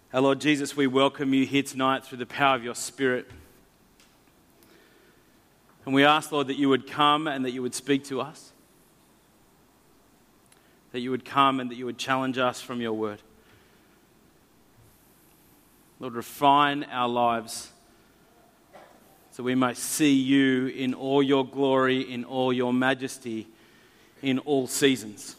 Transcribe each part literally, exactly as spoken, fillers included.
Our Lord Jesus, we welcome you here tonight through the power of your Spirit. And we ask, Lord, that you would come and that you would speak to us. That you would come and that you would challenge us from your word. Lord, refine our lives so we may see you in all your glory, in all your majesty, in all seasons.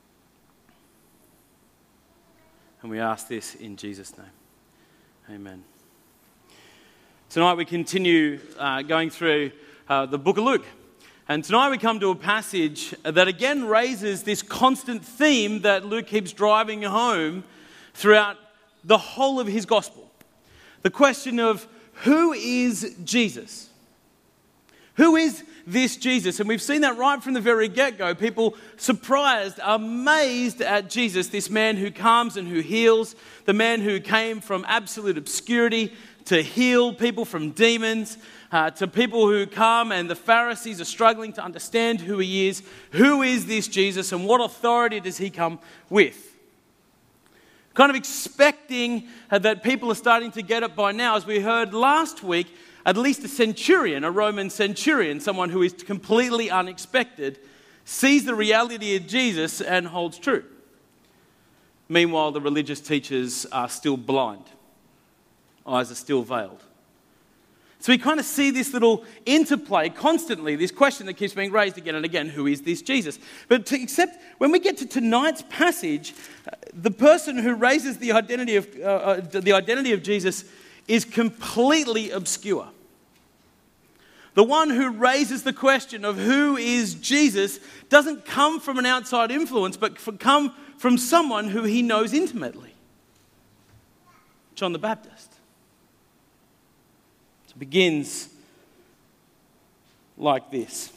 And we ask this in Jesus' name. Amen. Tonight we continue uh, going through uh, the book of Luke. And tonight we come to a passage that again raises this constant theme that Luke keeps driving home throughout the whole of his gospel. The question of who is Jesus? Who is this Jesus? And we've seen that right from the very get-go. People surprised, amazed at Jesus, this man who comes and who heals, the man who came from absolute obscurity to heal people from demons, uh, to people who come and the Pharisees are struggling to understand who he is. Who is this Jesus and what authority does he come with? Kind of expecting that people are starting to get it by now. As we heard last week, at least a centurion, a Roman centurion, someone who is completely unexpected, sees the reality of Jesus and holds true. Meanwhile, the religious teachers are still blind. Eyes are still veiled. So we kind of see this little interplay constantly, this question that keeps being raised again and again, who is this Jesus? But to, except when we get to tonight's passage, the person who raises the identity of, uh, uh, the identity of Jesus is completely obscure. The one who raises the question of who is Jesus doesn't come from an outside influence, but come from someone who he knows intimately. John the Baptist. It begins like this.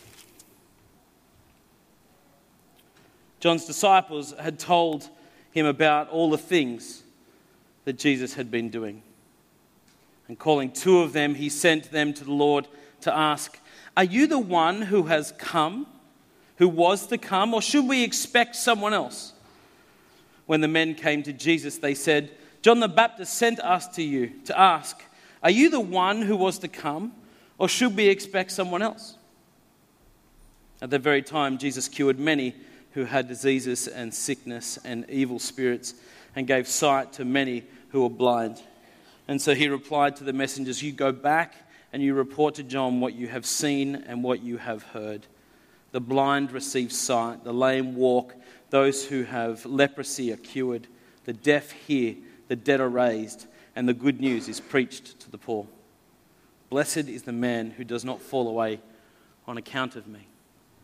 John's disciples had told him about all the things that Jesus had been doing. And calling two of them, he sent them to the Lord to ask, "Are you the one who has come, who was to come, or should we expect someone else?" When the men came to Jesus, they said, "John the Baptist sent us to you to ask, are you the one who was to come, or should we expect someone else?" At that very time, Jesus cured many who had diseases and sickness and evil spirits, and gave sight to many who were blind. And so he replied to the messengers, "You go back and you report to John what you have seen and what you have heard. The blind receive sight, the lame walk, those who have leprosy are cured, the deaf hear, the dead are raised, and the good news is preached to the poor. Blessed is the man who does not fall away on account of me."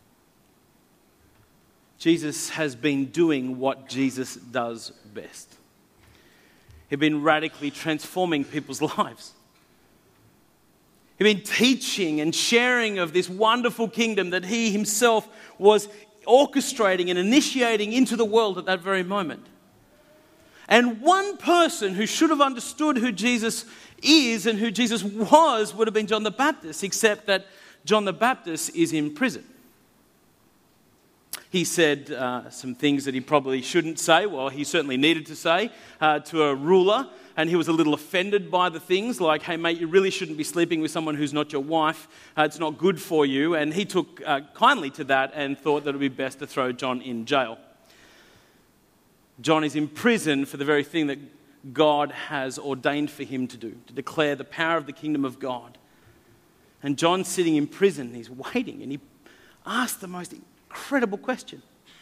Jesus has been doing what Jesus does best. He'd been radically transforming people's lives. He'd been teaching and sharing of this wonderful kingdom that he himself was orchestrating and initiating into the world at that very moment. And one person who should have understood who Jesus is and who Jesus was would have been John the Baptist, except that John the Baptist is in prison. He said uh, some things that he probably shouldn't say, well, he certainly needed to say, uh, to a ruler, and he was a little offended by the things like, "Hey mate, you really shouldn't be sleeping with someone who's not your wife, uh, it's not good for you," and he took uh, kindly to that and thought that it would be best to throw John in jail. John is in prison for the very thing that God has ordained for him to do, to declare the power of the kingdom of God. And John's sitting in prison, he's waiting, and he asked the most incredible question.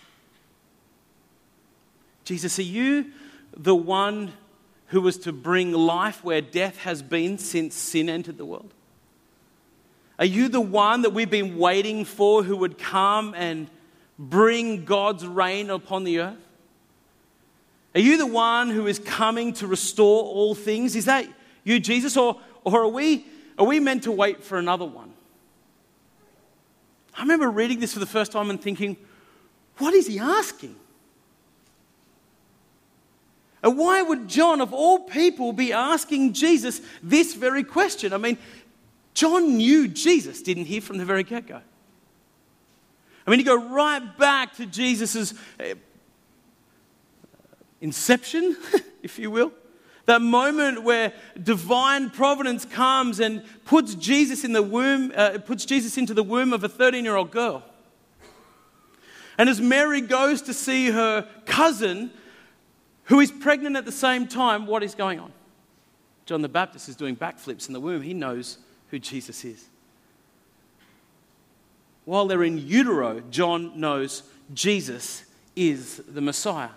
"Jesus, are you the one who was to bring life where death has been since sin entered the world? Are you the one that we've been waiting for who would come and bring God's reign upon the earth? Are you the one who is coming to restore all things? Is that you, Jesus, or, or are we, are we meant to wait for another one?" I remember reading this for the first time and thinking, what is he asking? And why would John, of all people, be asking Jesus this very question? I mean, John knew Jesus, didn't he, from the very get-go? I mean, you go right back to Jesus' inception, if you will. That moment where divine providence comes and puts Jesus in the womb, uh, puts Jesus into the womb of a thirteen-year-old girl. And as Mary goes to see her cousin, who is pregnant at the same time, what is going on? John the Baptist is doing backflips in the womb. He knows who Jesus is. While they're in utero, John knows Jesus is the Messiah.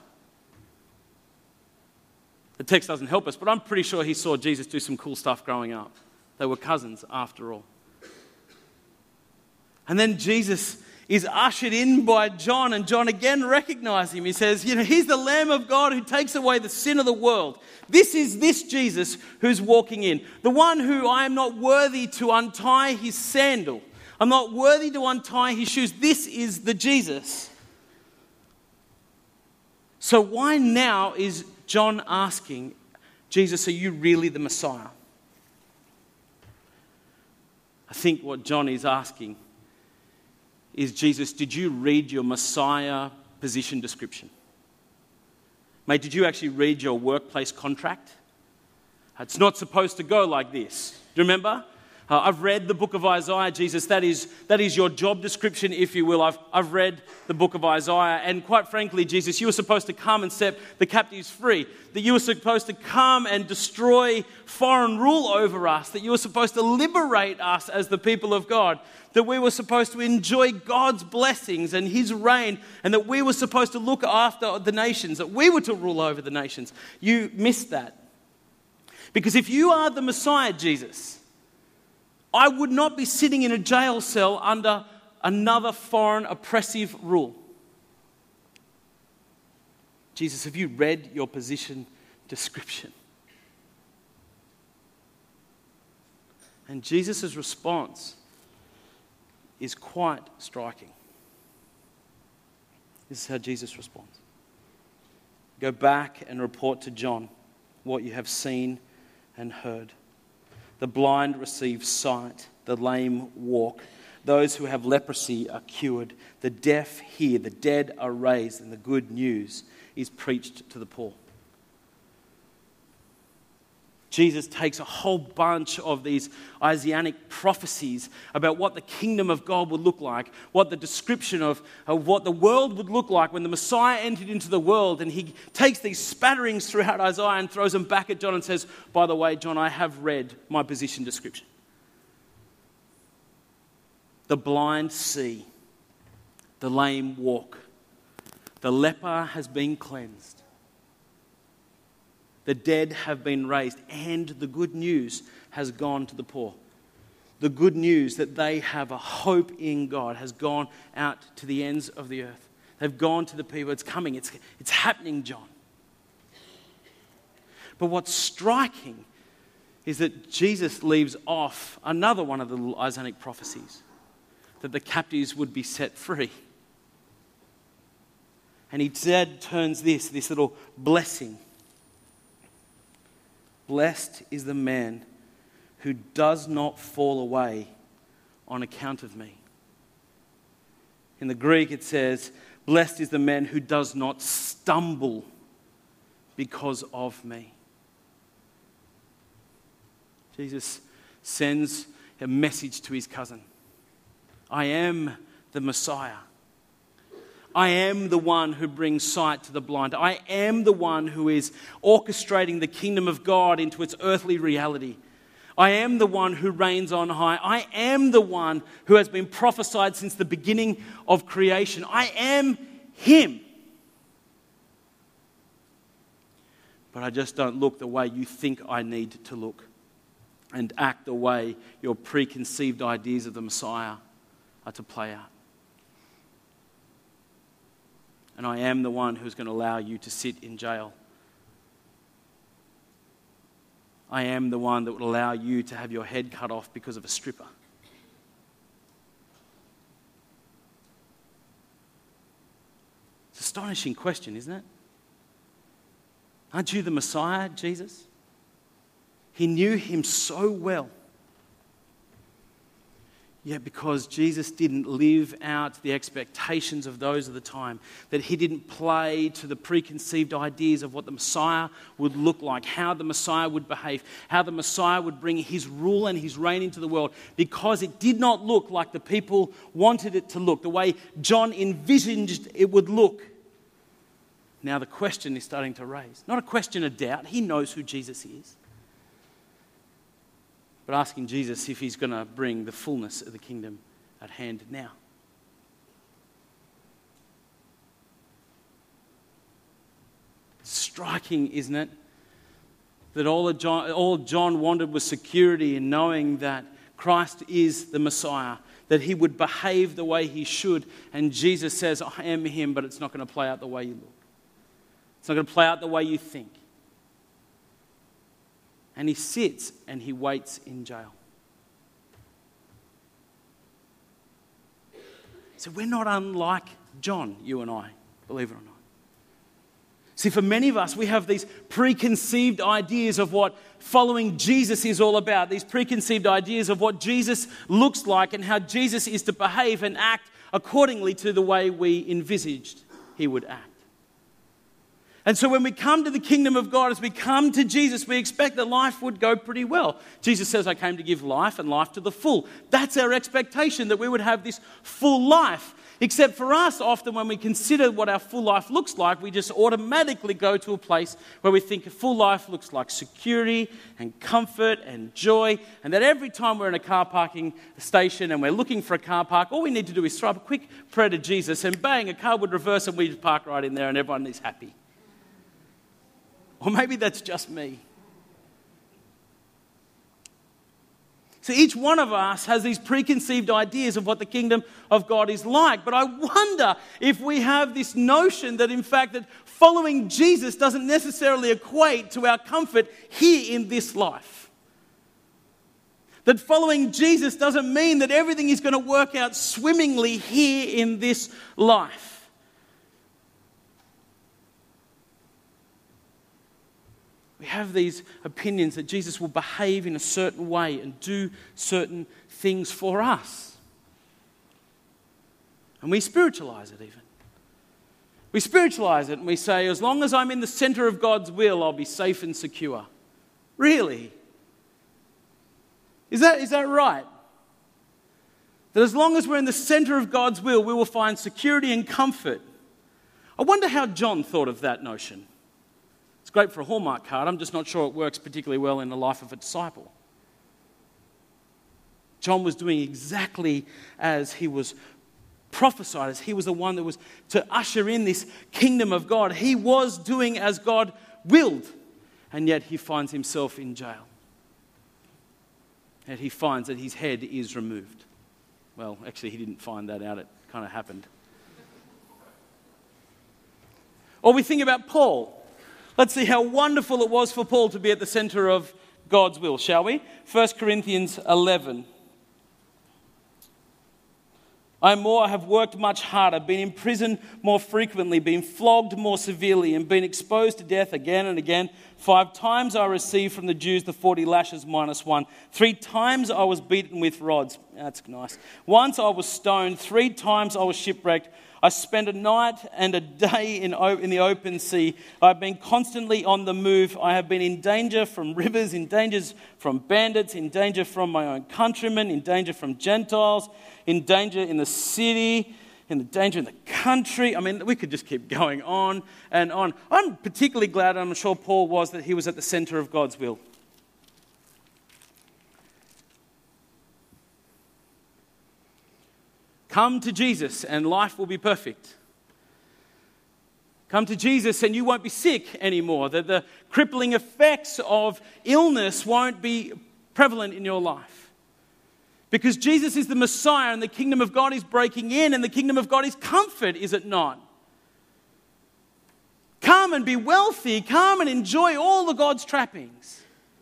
The text doesn't help us, but I'm pretty sure he saw Jesus do some cool stuff growing up. They were cousins after all. And then Jesus is ushered in by John, and John again recognizes him. He says, you know, he's the Lamb of God who takes away the sin of the world. This is this Jesus who's walking in. The one who I am not worthy to untie his sandal. I'm not worthy to untie his shoes. This is the Jesus. So why now is John asking, Jesus, are you really the Messiah? I think what John is asking is, Jesus, did you read your Messiah position description? Mate, did you actually read your workplace contract? It's not supposed to go like this. Do you remember? Uh, I've read the book of Isaiah, Jesus. That is, that is your job description, if you will. I've, I've read the book of Isaiah. And quite frankly, Jesus, you were supposed to come and set the captives free. That you were supposed to come and destroy foreign rule over us. That you were supposed to liberate us as the people of God. That we were supposed to enjoy God's blessings and his reign. And that we were supposed to look after the nations. That we were to rule over the nations. You missed that. Because if you are the Messiah, Jesus, I would not be sitting in a jail cell under another foreign oppressive rule. Jesus, have you read your position description? And Jesus' response is quite striking. This is how Jesus responds. Go back and report to John what you have seen and heard. The blind receive sight, the lame walk. Those who have leprosy are cured. The deaf hear, the dead are raised, and the good news is preached to the poor. Jesus takes a whole bunch of these Isaianic prophecies about what the kingdom of God would look like, what the description of, of what the world would look like when the Messiah entered into the world, and he takes these spatterings throughout Isaiah and throws them back at John and says, by the way, John, I have read my position description. The blind see, the lame walk, the leper has been cleansed. The dead have been raised, and the good news has gone to the poor. The good news that they have a hope in God has gone out to the ends of the earth. They've gone to the people. It's coming. It's, it's happening, John. But what's striking is that Jesus leaves off another one of the Isaianic prophecies, that the captives would be set free. And he instead turns this, this little blessing. Blessed is the man who does not fall away on account of me. In the Greek it says, blessed is the man who does not stumble because of me. Jesus sends a message to his cousin. I am the Messiah. I am the one who brings sight to the blind. I am the one who is orchestrating the kingdom of God into its earthly reality. I am the one who reigns on high. I am the one who has been prophesied since the beginning of creation. I am him. But I just don't look the way you think I need to look and act the way your preconceived ideas of the Messiah are to play out. And I am the one who's going to allow you to sit in jail. I am the one that would allow you to have your head cut off because of a stripper. It's an astonishing question, isn't it? Aren't you the Messiah, Jesus? He knew him so well. Yet because Jesus didn't live out the expectations of those of the time, that he didn't play to the preconceived ideas of what the Messiah would look like, how the Messiah would behave, how the Messiah would bring his rule and his reign into the world, because it did not look like the people wanted it to look, the way John envisioned it would look. Now the question is starting to raise. Not a question of doubt. He knows who Jesus is. But asking Jesus if he's going to bring the fullness of the kingdom at hand now. Striking, isn't it? That all John, all John wanted was security in knowing that Christ is the Messiah, that he would behave the way he should. And Jesus says, I am him, but it's not going to play out the way you look. It's not going to play out the way you think. And he sits and he waits in jail. So we're not unlike John, you and I, believe it or not. See, for many of us, we have these preconceived ideas of what following Jesus is all about, these preconceived ideas of what Jesus looks like and how Jesus is to behave and act accordingly to the way we envisaged he would act. And so when we come to the kingdom of God, as we come to Jesus, we expect that life would go pretty well. Jesus says, I came to give life and life to the full. That's our expectation, that we would have this full life. Except for us, often when we consider what our full life looks like, we just automatically go to a place where we think a full life looks like security and comfort and joy, and that every time we're in a car parking station and we're looking for a car park, all we need to do is throw up a quick prayer to Jesus, and bang, a car would reverse and we just park right in there and everyone is happy. Or maybe that's just me. So each one of us has these preconceived ideas of what the kingdom of God is like. But I wonder if we have this notion that in fact that following Jesus doesn't necessarily equate to our comfort here in this life. That following Jesus doesn't mean that everything is going to work out swimmingly here in this life. We have these opinions that Jesus will behave in a certain way and do certain things for us. And we spiritualize it even. We spiritualize it and we say, as long as I'm in the center of God's will, I'll be safe and secure. Really? Is that, is that right? That as long as we're in the center of God's will, we will find security and comfort. I wonder how John thought of that notion. It's great for a Hallmark card. I'm just not sure it works particularly well in the life of a disciple. John was doing exactly as he was prophesied, as he was the one that was to usher in this kingdom of God. He was doing as God willed, and yet he finds himself in jail. And he finds that his head is removed. Well, actually, he didn't find that out. It kind of happened. Or we think about Paul. Let's see how wonderful it was for Paul to be at the center of God's will, shall we? First Corinthians eleven. I more have worked much harder, been in prison more frequently, been flogged more severely, and been exposed to death again and again. Five times I received from the Jews the forty lashes minus one. Three times I was beaten with rods. That's nice. Once I was stoned. Three times I was shipwrecked. I spent a night and a day in, in the open sea. I've been constantly on the move. I have been in danger from rivers, in danger from bandits, in danger from my own countrymen, in danger from Gentiles, in danger in the city, in the danger in the country. I mean, we could just keep going on and on. I'm particularly glad, and I'm sure Paul was, that he was at the center of God's will. Come to Jesus and life will be perfect. Come to Jesus and you won't be sick anymore. That the crippling effects of illness won't be prevalent in your life. Because Jesus is the Messiah and the kingdom of God is breaking in, and the kingdom of God is comfort, is it not? Come and be wealthy. Come and enjoy all of God's trappings.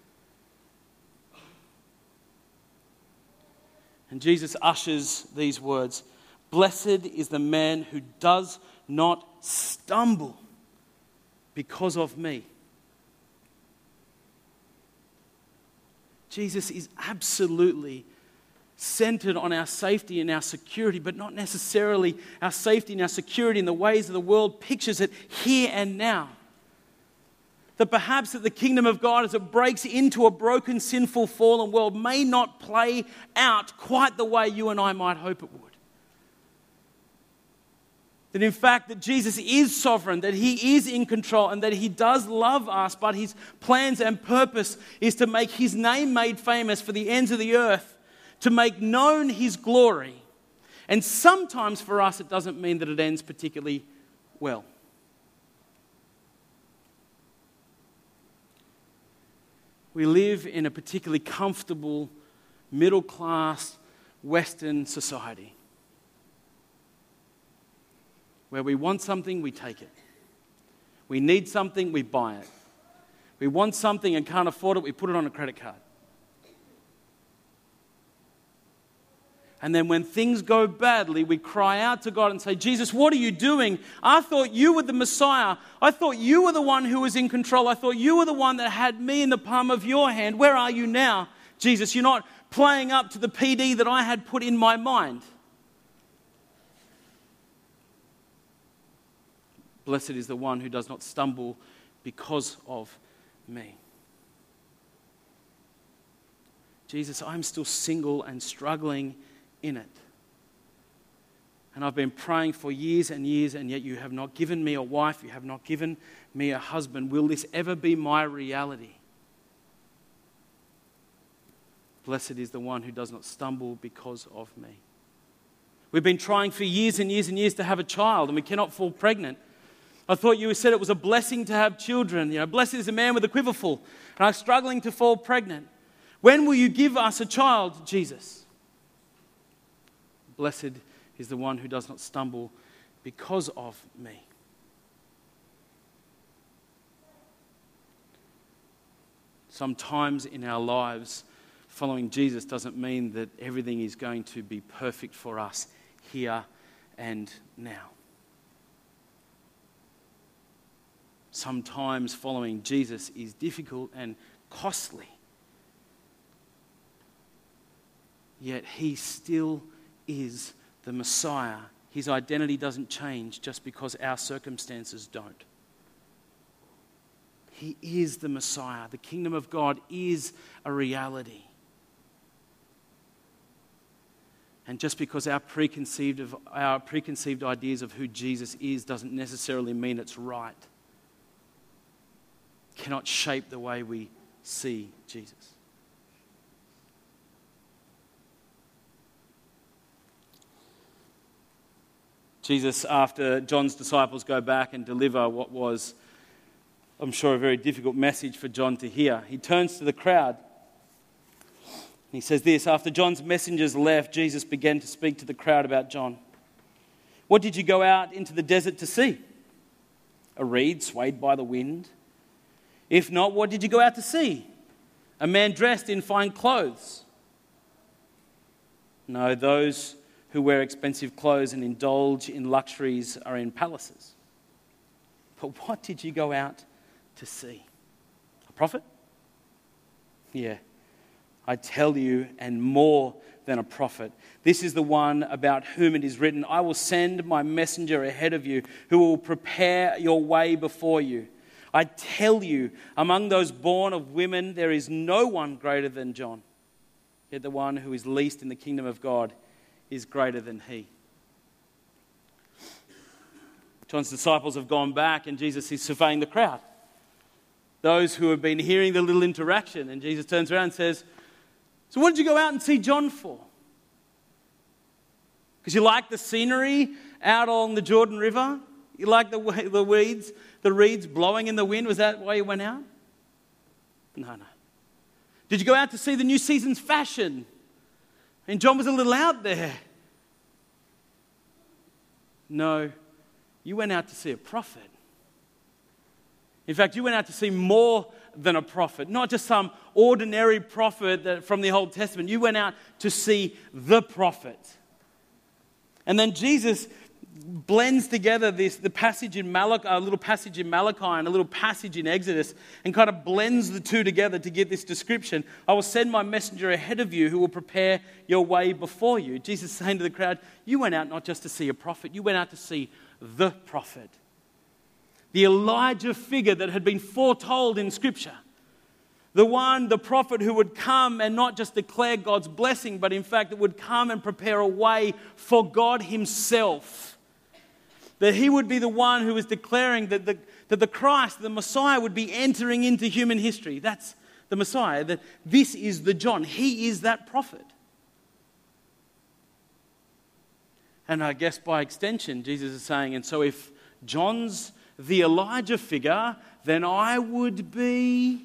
And Jesus ushers these words, blessed is the man who does not stumble because of me. Jesus is absolutely centered on our safety and our security, but not necessarily our safety and our security in the ways that the world pictures it here and now. That perhaps that the kingdom of God, as it breaks into a broken, sinful, fallen world, may not play out quite the way you and I might hope it would. That in fact, that Jesus is sovereign, that he is in control, and that he does love us, but his plans and purpose is to make his name made famous for the ends of the earth, to make known his glory. And sometimes for us, it doesn't mean that it ends particularly well. We live in a particularly comfortable, middle-class, Western society, where we want something, we take it. We need something, we buy it. We want something and can't afford it, we put it on a credit card. And then when things go badly, we cry out to God and say, Jesus, what are you doing? I thought you were the Messiah. I thought you were the one who was in control. I thought you were the one that had me in the palm of your hand. Where are you now, Jesus? You're not playing up to the P D that I had put in my mind. Blessed is the one who does not stumble because of me. Jesus, I'm still single and struggling in it. And I've been praying for years and years, and yet you have not given me a wife, you have not given me a husband. Will this ever be my reality? Blessed is the one who does not stumble because of me. We've been trying for years and years and years to have a child, and we cannot fall pregnant. I thought you said it was a blessing to have children. You know, blessed is a man with a quiver full, and I'm struggling to fall pregnant. When will you give us a child, Jesus? Blessed is the one who does not stumble because of me. Sometimes in our lives, following Jesus doesn't mean that everything is going to be perfect for us here and now. Sometimes following Jesus is difficult and costly. Yet he still is the Messiah. His identity doesn't change just because our circumstances don't. He is the Messiah. The kingdom of God is a reality. And just because our preconceived, of, our preconceived ideas of who Jesus is doesn't necessarily mean it's right. It cannot shape the way we see Jesus. Jesus, after John's disciples go back and deliver what was, I'm sure, a very difficult message for John to hear, he turns to the crowd. He says this, after John's messengers left, Jesus began to speak to the crowd about John. What did you go out into the desert to see? A reed swayed by the wind? If not, what did you go out to see? A man dressed in fine clothes? No, those who wear expensive clothes and indulge in luxuries are in palaces. But what did you go out to see? A prophet? Yeah, I tell you, and more than a prophet. This is the one about whom it is written, I will send my messenger ahead of you who will prepare your way before you. I tell you, among those born of women, there is no one greater than John. Yet the one who is least in the kingdom of God is greater than he. John's disciples have gone back and Jesus is surveying the crowd. Those who have been hearing the little interaction, and Jesus turns around and says, so what did you go out and see John for? Because you like the scenery out on the Jordan River? You like the, the weeds, the reeds blowing in the wind? Was that why you went out? No, no. Did you go out to see the new season's fashion? And John was a little out there. No, you went out to see a prophet. In fact, you went out to see more than a prophet, not just some ordinary prophet that, from the Old Testament. You went out to see the prophet. And then Jesus blends together this the passage in Malachi, a little passage in Malachi and a little passage in Exodus, and kind of blends the two together to give this description. I will send my messenger ahead of you who will prepare your way before you. Jesus saying to the crowd, you went out not just to see a prophet, you went out to see the prophet. The Elijah figure that had been foretold in Scripture. The one, the prophet who would come and not just declare God's blessing, but in fact that would come and prepare a way for God himself. That he would be the one who was declaring that the, that the Christ, the Messiah, would be entering into human history. That's the Messiah. That this is the John. He is that prophet. And I guess by extension, Jesus is saying, and so if John's the Elijah figure, then I would be...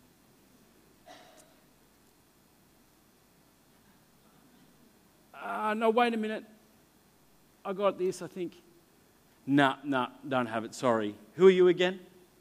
Uh, no, wait a minute. I got this, I think. No, no, don't have it, sorry. Who are you again?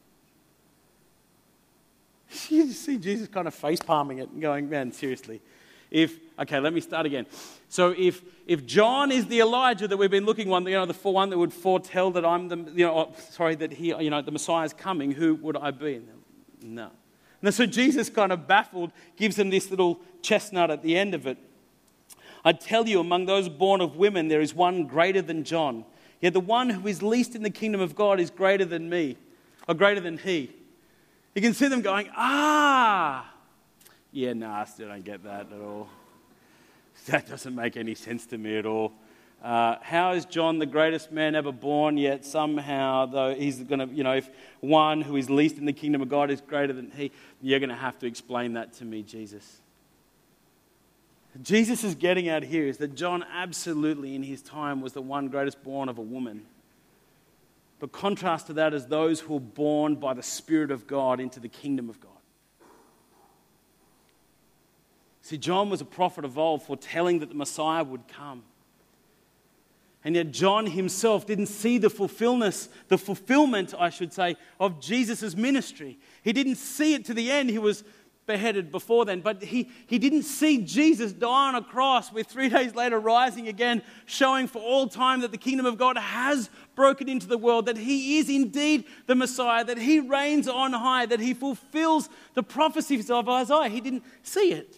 You just see Jesus kind of face-palming it and going, man, seriously. If, okay, let me start again. So if if John is the Elijah that we've been looking one, you know, the one that would foretell that I'm the, you know, sorry, that he, you know, the Messiah is coming, who would I be? No. And so Jesus, kind of baffled, gives them this little chestnut at the end of it. I tell you, among those born of women, there is one greater than John. Yet the one who is least in the kingdom of God is greater than me, or greater than he. You can see them going, ah, yeah, nah, I still don't get that at all. That doesn't make any sense to me at all. Uh, how is John the greatest man ever born, yet somehow, though he's going to, you know, if one who is least in the kingdom of God is greater than he, you're going to have to explain that to me, Jesus. Jesus is getting at here is that John absolutely in his time was the one greatest born of a woman. But contrast to that is those who are born by the Spirit of God into the kingdom of God. See, John was a prophet of old, foretelling that the Messiah would come. And yet John himself didn't see the fulfillment, the fulfillment, I should say, of Jesus' ministry. He didn't see it to the end. He was beheaded before then, but he, he didn't see Jesus die on a cross with three days later rising again, showing for all time that the kingdom of God has broken into the world, that he is indeed the Messiah, that he reigns on high, that he fulfills the prophecies of Isaiah. He didn't see it.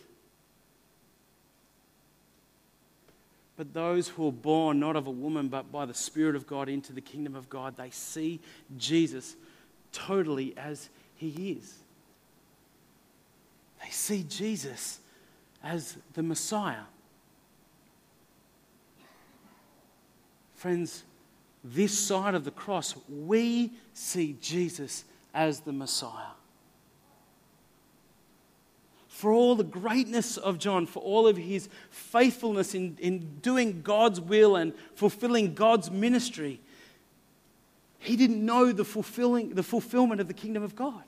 But those who are born not of a woman but by the Spirit of God into the kingdom of God, they see Jesus totally as he is. They see Jesus as the Messiah. Friends, this side of the cross, we see Jesus as the Messiah. For all the greatness of John, for all of his faithfulness in, in doing God's will and fulfilling God's ministry, he didn't know the fulfilling the fulfillment of the kingdom of God.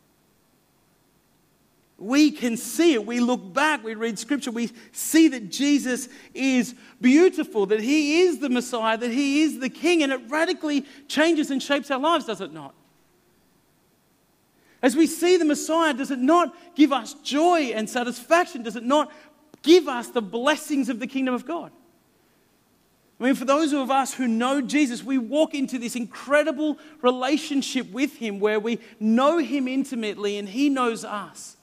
We can see it. We look back, we read Scripture, we see that Jesus is beautiful, that he is the Messiah, that he is the King, and it radically changes and shapes our lives, does it not? As we see the Messiah, does it not give us joy and satisfaction? Does it not give us the blessings of the kingdom of God? I mean, for those of us who know Jesus, we walk into this incredible relationship with him where we know him intimately and he knows us.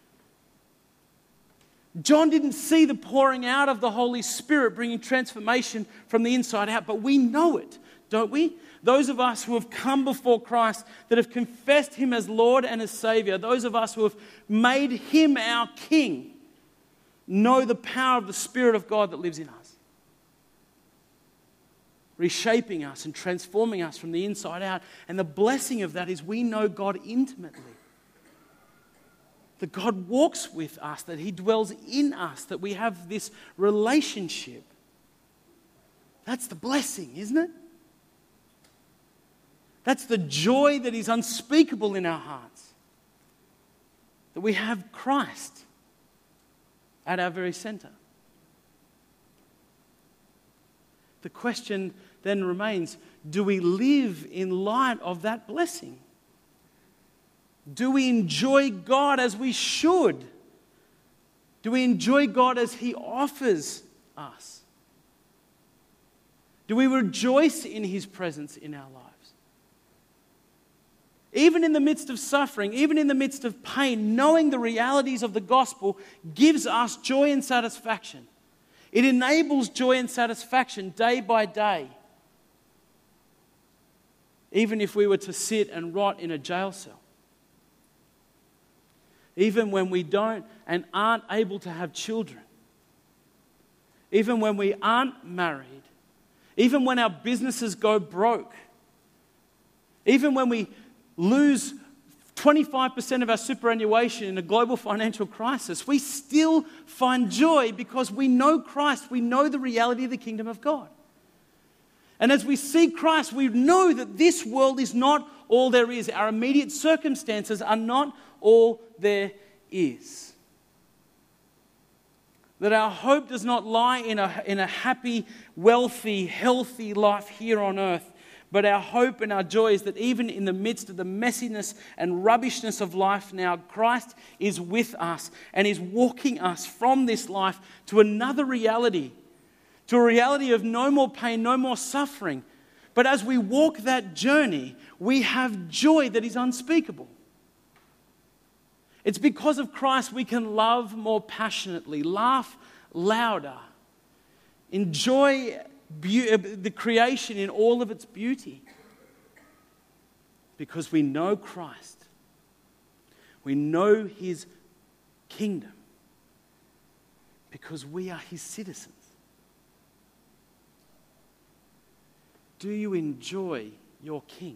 John didn't see the pouring out of the Holy Spirit bringing transformation from the inside out, but we know it, don't we? Those of us who have come before Christ, that have confessed him as Lord and as Savior, those of us who have made him our King, know the power of the Spirit of God that lives in us, reshaping us and transforming us from the inside out. And the blessing of that is we know God intimately. That God walks with us, that he dwells in us, that we have this relationship. That's the blessing, isn't it? That's the joy that is unspeakable in our hearts. That we have Christ at our very center. The question then remains, do we live in light of that blessing? Do we enjoy God as we should? Do we enjoy God as he offers us? Do we rejoice in his presence in our lives? Even in the midst of suffering, even in the midst of pain, knowing the realities of the gospel gives us joy and satisfaction. It enables joy and satisfaction day by day. Even if we were to sit and rot in a jail cell. Even when we don't and aren't able to have children. Even when we aren't married. Even when our businesses go broke. Even when we lose twenty-five percent of our superannuation in a global financial crisis, we still find joy because we know Christ. We know the reality of the kingdom of God. And as we see Christ, we know that this world is not all there is. Our immediate circumstances are not all there is. That our hope does not lie in a, in a happy, wealthy, healthy life here on earth. But our hope and our joy is that even in the midst of the messiness and rubbishness of life now, Christ is with us and is walking us from this life to another reality, to a reality of no more pain, no more suffering. But as we walk that journey, we have joy that is unspeakable. It's because of Christ we can love more passionately, laugh louder, enjoy Be- the creation in all of its beauty. Because we know Christ. We know his kingdom. Because we are his citizens. Do you enjoy your king?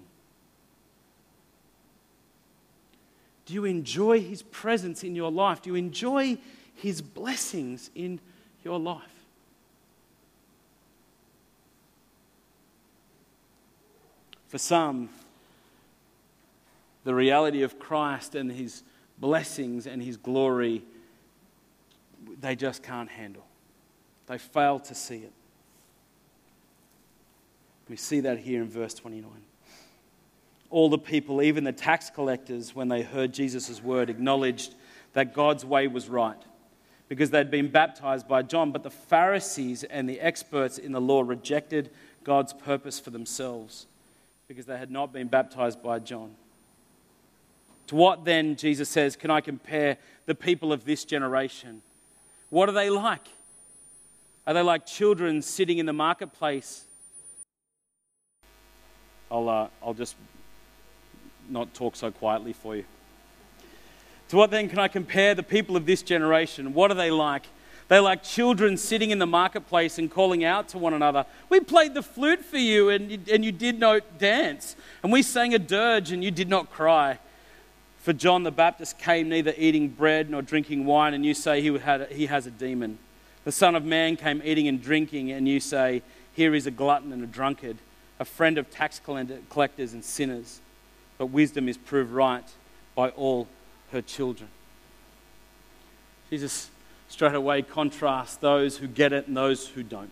Do you enjoy his presence in your life? Do you enjoy his blessings in your life? For some, the reality of Christ and his blessings and his glory, they just can't handle. They fail to see it. We see that here in verse twenty-nine. All the people, even the tax collectors, when they heard Jesus' word, acknowledged that God's way was right because they'd been baptized by John. But the Pharisees and the experts in the law rejected God's purpose for themselves, because they had not been baptized by John. To what then, Jesus says, can I compare the people of this generation? What are they like? Are they like children sitting in the marketplace? I'll, uh, I'll just not talk so quietly for you. To what then can I compare the people of this generation? What are they like? They're like children sitting in the marketplace and calling out to one another. We played the flute for you and you, and you did not dance. And we sang a dirge and you did not cry. For John the Baptist came neither eating bread nor drinking wine, and you say he, had, he has a demon. The Son of Man came eating and drinking, and you say, here is a glutton and a drunkard, a friend of tax collectors and sinners. But wisdom is proved right by all her children. Jesus straight away contrasts those who get it and those who don't.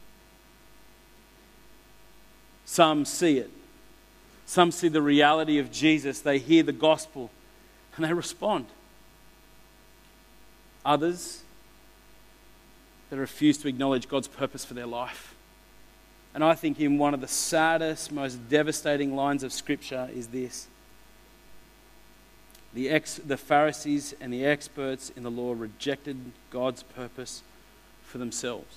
Some see it. Some see the reality of Jesus. They hear the gospel and they respond. Others, they refuse to acknowledge God's purpose for their life. And I think in one of the saddest, most devastating lines of Scripture is this. The, ex, the Pharisees and the experts in the law rejected God's purpose for themselves.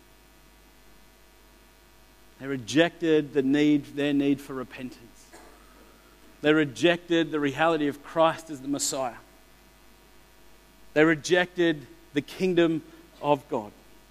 They rejected the need, their need for repentance. They rejected the reality of Christ as the Messiah. They rejected the kingdom of God.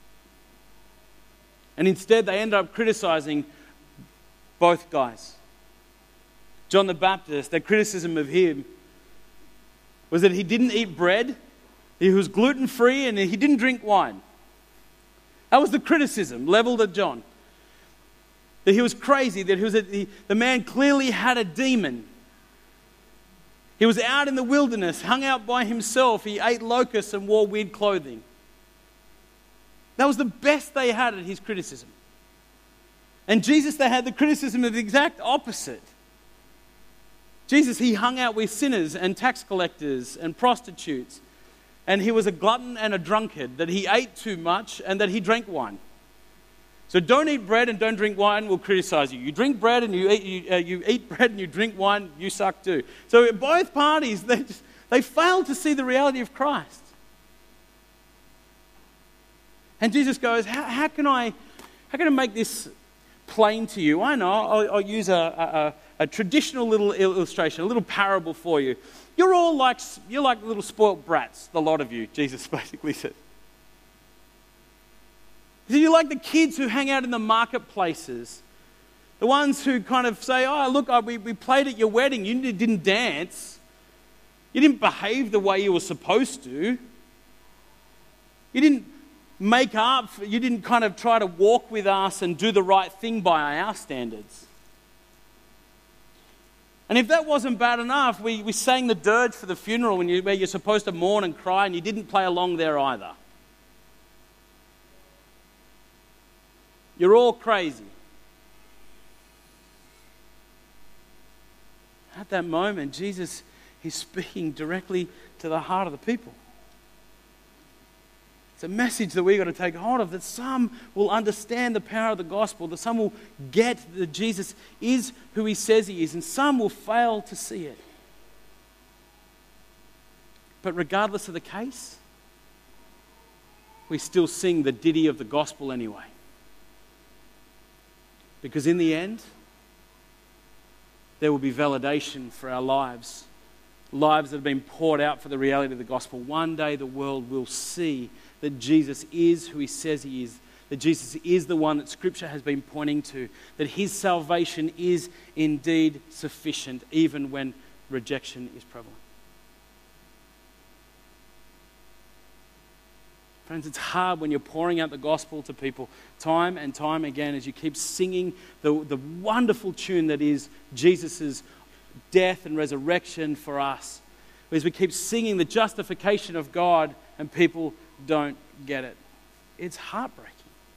And instead they ended up criticizing both guys. John the Baptist, their criticism of him was that he didn't eat bread, he was gluten-free, and he didn't drink wine. That was the criticism leveled at John. That he was crazy, that he was a, he, the man clearly had a demon. He was out in the wilderness, hung out by himself. He ate locusts and wore weird clothing. That was the best they had at his criticism. And Jesus, they had the criticism of the exact opposite. Jesus, he hung out with sinners and tax collectors and prostitutes. And he was a glutton and a drunkard, that he ate too much and that he drank wine. So don't eat bread and don't drink wine, we'll criticize you. You drink bread and you eat, you, uh, you eat bread and you drink wine, you suck too. So both parties, they, just, they fail to see the reality of Christ. And Jesus goes, how, how can I how can I make this plain to you? I know, I'll, I'll use a, a, a traditional little illustration, a little parable for you. You're all like, you're like little spoilt brats, the lot of you, Jesus basically said. So you're like the kids who hang out in the marketplaces. The ones who kind of say, oh, look, we, we played at your wedding. You didn't dance. You didn't behave the way you were supposed to. You didn't make up. You didn't kind of try to walk with us and do the right thing by our standards. And if that wasn't bad enough, we, we sang the dirge for the funeral when you, where you're supposed to mourn and cry, and you didn't play along there either. You're all crazy. At that moment, Jesus is speaking directly to the heart of the people. It's a message that we've got to take hold of, that some will understand the power of the gospel, that some will get that Jesus is who he says he is, and some will fail to see it. But regardless of the case, we still sing the ditty of the gospel anyway. Because in the end, there will be validation for our lives. Lives that have been poured out for the reality of the gospel. One day the world will see that Jesus is who he says he is. That Jesus is the one that Scripture has been pointing to. That his salvation is indeed sufficient, even when rejection is prevalent. Friends, it's hard when you're pouring out the gospel to people time and time again as you keep singing the, the wonderful tune that is Jesus' death and resurrection for us. As we keep singing the justification of God and people don't get it. It's heartbreaking.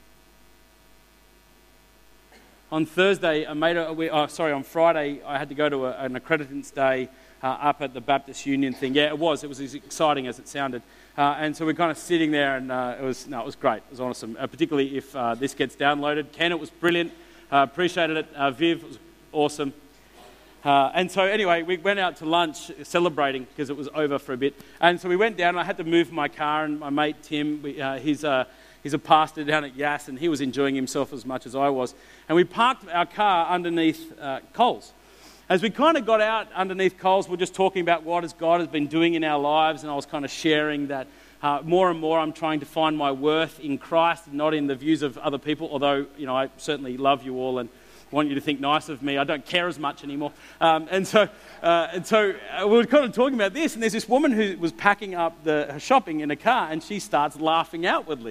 On Thursday, I made a, we, oh, sorry, on Friday, I had to go to a, an accreditance day uh, up at the Baptist Union thing. Yeah, it was. It was as exciting as it sounded. Uh, and so we're kind of sitting there, and uh, it was no, it was great. It was awesome, uh, particularly if uh, this gets downloaded. Ken, it was brilliant. Uh, appreciated it. Uh, Viv, it was awesome. Uh, and so anyway, we went out to lunch celebrating because it was over for a bit. And so we went down, and I had to move my car, and my mate Tim, we, uh, he's, uh, he's a pastor down at Yass, and he was enjoying himself as much as I was. And we parked our car underneath uh, Coles. As we kind of got out underneath Coles, we we're just talking about what has God has been doing in our lives, and I was kind of sharing that uh, more and more I'm trying to find my worth in Christ, not in the views of other people, although, you know, I certainly love you all and want you to think nice of me. I don't care as much anymore. Um, and so uh, and so we were kind of talking about this, and there's this woman who was packing up the, her shopping in a car, and she starts laughing outwardly.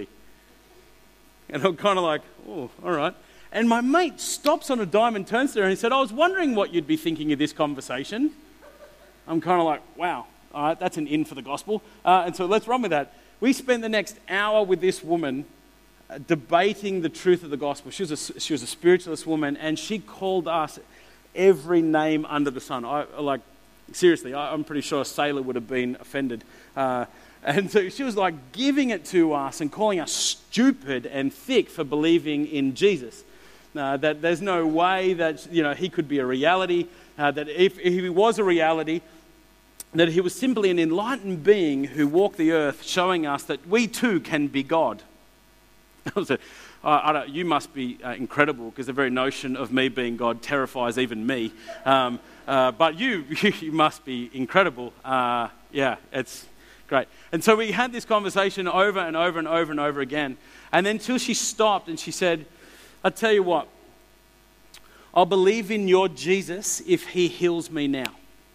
And I'm kind of like, oh, all right. And my mate stops on a dime and turns to her and he said, I was wondering what you'd be thinking of this conversation. I'm kind of like, wow, all right, that's an in for the gospel. Uh, and so let's run with that. We spent the next hour with this woman uh, debating the truth of the gospel. She was a, she was a spiritualist woman, and she called us every name under the sun. I, like, seriously, I, I'm pretty sure a sailor would have been offended. Uh, and so she was like giving it to us and calling us stupid and thick for believing in Jesus. Uh, that there's no way that, you know, he could be a reality, uh, that if, if he was a reality, that he was simply an enlightened being who walked the earth showing us that we too can be God. I was like, I don't, you must be uh, incredible, because the very notion of me being God terrifies even me. Um, uh, but you, you must be incredible. Uh, yeah, it's great. And so we had this conversation over and over and over and over again. And then until she stopped and she said, I'll tell you what, I'll believe in your Jesus if he heals me now.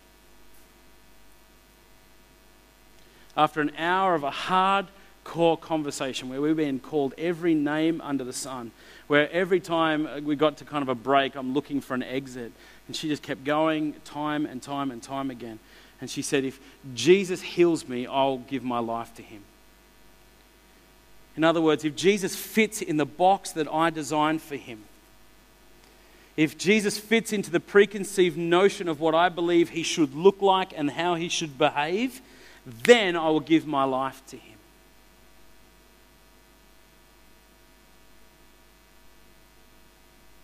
After an hour of a hardcore conversation where we've been called every name under the sun, where every time we got to kind of a break, I'm looking for an exit. And she just kept going time and time and time again. And she said, if Jesus heals me, I'll give my life to him. In other words, if Jesus fits in the box that I designed for him, if Jesus fits into the preconceived notion of what I believe he should look like and how he should behave, then I will give my life to him.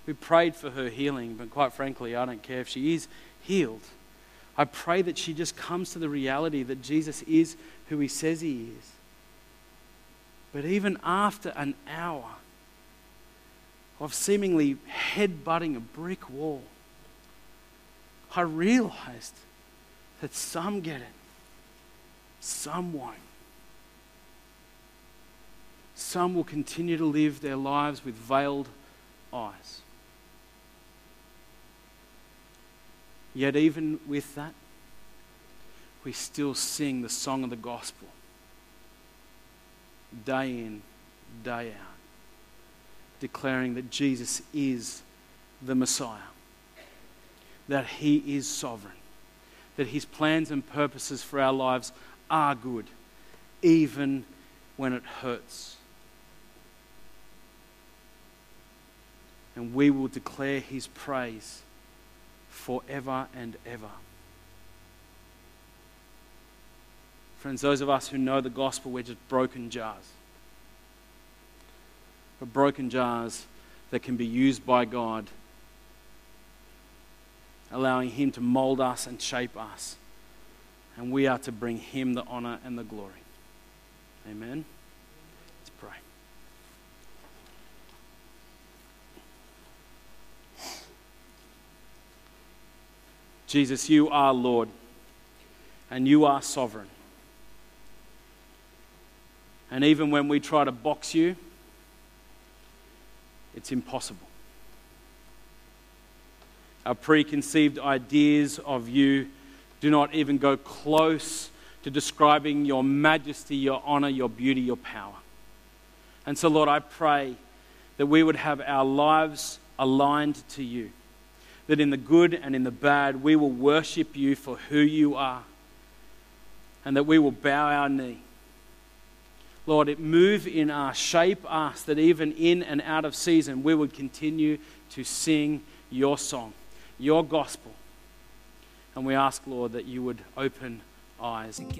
We prayed for her healing, but quite frankly, I don't care if she is healed. I pray that she just comes to the reality that Jesus is who he says he is. But even after an hour of seemingly head-butting a brick wall, I realized that some get it, some won't. Some will continue to live their lives with veiled eyes. Yet even with that, we still sing the song of the gospel, day in, day out, declaring that Jesus is the Messiah, that he is sovereign, that his plans and purposes for our lives are good, even when it hurts. And we will declare his praise forever and ever. Friends, those of us who know the gospel, we're just broken jars. We're broken jars that can be used by God, allowing him to mold us and shape us. And we are to bring him the honor and the glory. Amen. Let's pray. Jesus, you are Lord, and you are sovereign. And even when we try to box you, it's impossible. Our preconceived ideas of you do not even go close to describing your majesty, your honor, your beauty, your power. And so, Lord, I pray that we would have our lives aligned to you, that in the good and in the bad, we will worship you for who you are, and that we will bow our knee. Lord, it move in us, shape us, that even in and out of season, we would continue to sing your song, your gospel. And we ask, Lord, that you would open eyes.